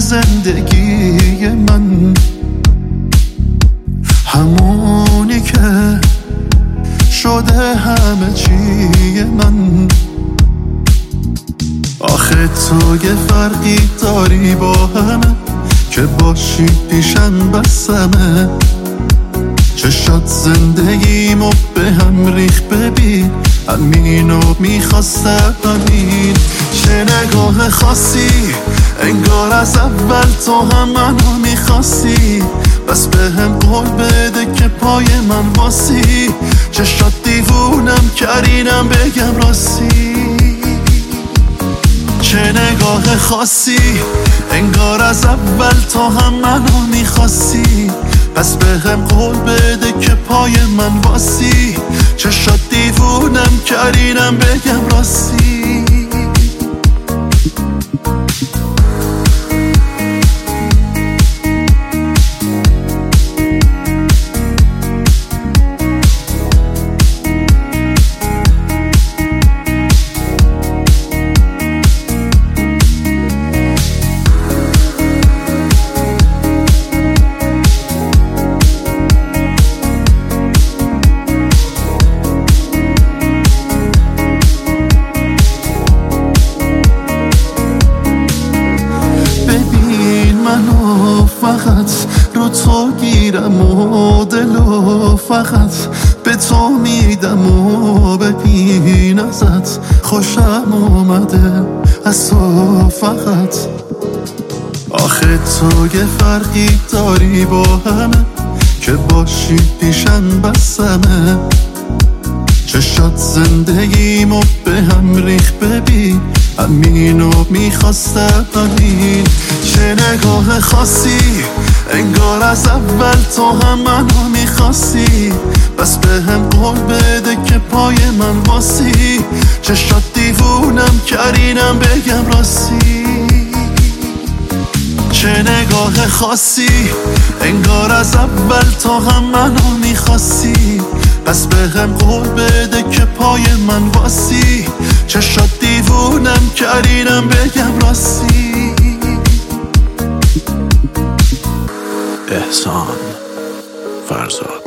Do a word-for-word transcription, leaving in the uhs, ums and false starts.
زندگی من، همونی که شده همه چی من. آخه تو یه فرقی داری با همه، که باشی پیشم بسمه. چشات زندگیمو به هم ریخ، ببین همینو میخواستم همین. چه نگاه خاصی، انگار از اول تو هم منو میخواستی. بس به هم قول بده که پای من واسی. چشات دیوونم کردینم بگم راستی. چه نگاه خاصی، انگار از اول تو هم منو میخواستی. پس به هم قول بده که پای من واسی. چشات دیوونم کردینم بگم راستی. فقط رو تو گیرم و دلو فقط به تو میدم و ببین ازت خوشم اومده از تو فقط. آخه تو یه فرقی داری با همه، که باشی پیشم بسمه. چشات زندگیمو به هم ریخ، ببین همینو میخواستم همین. چه نگاه خاصی، انگار از اول تو هم منو میخواستی. بس به هم قول بده که پای من واسی. چشات دیوونم کردینم بگم راستی. چه نگاه خاصی، انگار از اول تو هم منو میخواستی. پس به هم قول بده که پای من واسی. چشات دیوونم کردینم بگم راستی. احسان فرزاد.